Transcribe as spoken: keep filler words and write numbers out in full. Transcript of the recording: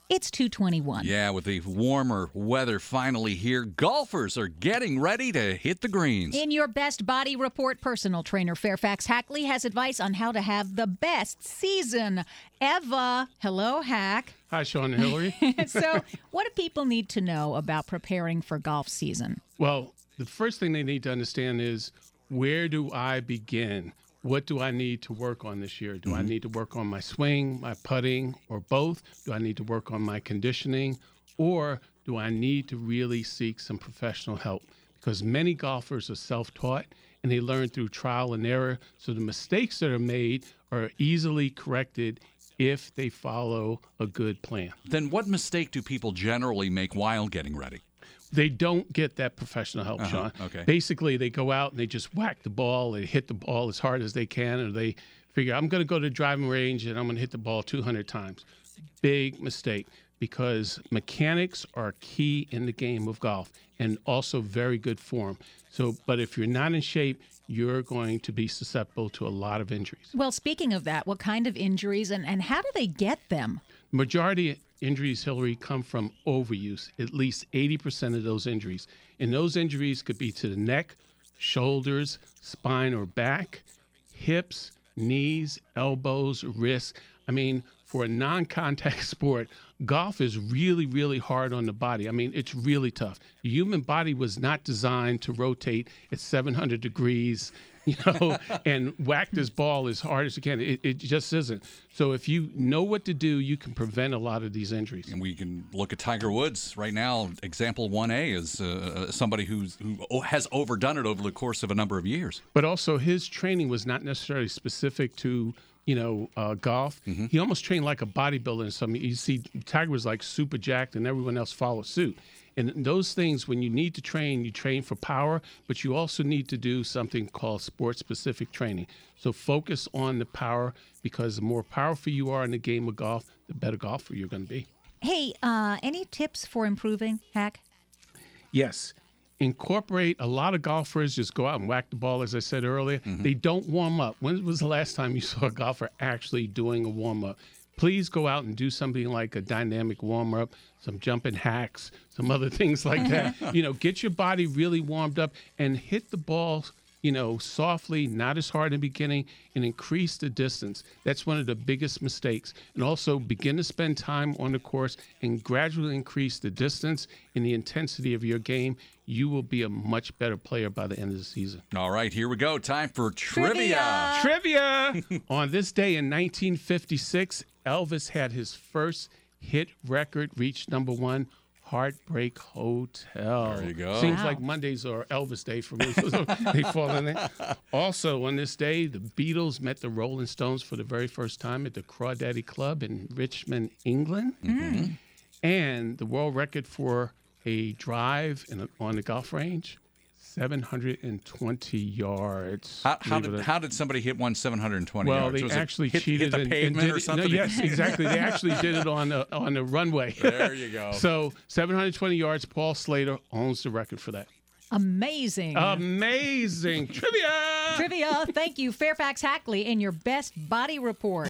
It's two twenty-one. Yeah, with the warmer weather finally here, golfers are getting ready to hit the greens. In your Best Body Report, personal trainer Fairfax Hackley has advice on how to have the best season ever. Hello, Hack. Hi, Sean and Hillary. So, what do people need to know about preparing for golf season? Well, the first thing they need to understand is, where do I begin? What do I need to work on this year? Do mm-hmm. I need to work on my swing, my putting, or both? Do I need to work on my conditioning? Or do I need to really seek some professional help? Because many golfers are self-taught and they learn through trial and error. So the mistakes that are made are easily corrected if they follow a good plan. Then what mistake do people generally make while getting ready? They don't get that professional help, uh-huh, Sean. Okay. Basically, they go out and they just whack the ball, they hit the ball as hard as they can, or they figure, I'm going to go to the driving range and I'm going to hit the ball two hundred times. Big mistake, because mechanics are key in the game of golf and also very good form. So, but if you're not in shape, you're going to be susceptible to a lot of injuries. Well, speaking of that, what kind of injuries and, and how do they get them? Majority injuries, Hillary, come from overuse, at least eighty percent of those injuries. And those injuries could be to the neck, shoulders, spine or back, hips, knees, elbows, wrists. I mean, for a non-contact sport, golf is really, really hard on the body. I mean, it's really tough. The human body was not designed to rotate at seven hundred degrees, you know, and whack this ball as hard as you can. It, it just isn't. So if you know what to do, you can prevent a lot of these injuries. And we can look at Tiger Woods right now. Example one A is uh, somebody who's, who has overdone it over the course of a number of years. But also his training was not necessarily specific to, you know, uh, golf. Mm-hmm. He almost trained like a bodybuilder in some. You see, Tiger was like super jacked, and everyone else followed suit. And those things, when you need to train, you train for power, but you also need to do something called sport-specific training. So focus on the power, because the more powerful you are in the game of golf, the better golfer you're going to be. Hey, uh, any tips for improving, Hack? Yes. Incorporate. A lot of golfers just go out and whack the ball, as I said earlier. Mm-hmm. They don't warm up. When was the last time you saw a golfer actually doing a warm-up? Please go out and do something like a dynamic warm-up, some jumping hacks, some other things like that. You know, get your body really warmed up and hit the ball, you know, softly, not as hard in the beginning, and increase the distance. That's one of the biggest mistakes. And also begin to spend time on the course and gradually increase the distance and the intensity of your game. You will be a much better player by the end of the season. All right, here we go. Time for trivia. Trivia! Trivia! On this day in nineteen fifty-six, Elvis had his first hit record reach number one, Heartbreak Hotel. There you go. Seems wow. like Mondays are Elvis Day for me, so they fall in there. Also, on this day, the Beatles met the Rolling Stones for the very first time at the Crawdaddy Club in Richmond, England. Mm-hmm. And the world record for a drive in a, on the golf range, seven hundred twenty yards. How, how did how did somebody hit one seven hundred twenty well, yards? Well, they Was actually hit, cheated hit the and, pavement and did or it, something. No, yes, exactly. They actually did it on the on the runway. There you go. So seven hundred twenty yards. Paul Slater owns the record for that. Amazing. Amazing trivia. Trivia. Thank you, Fairfax Hackley, in your Best Body Report.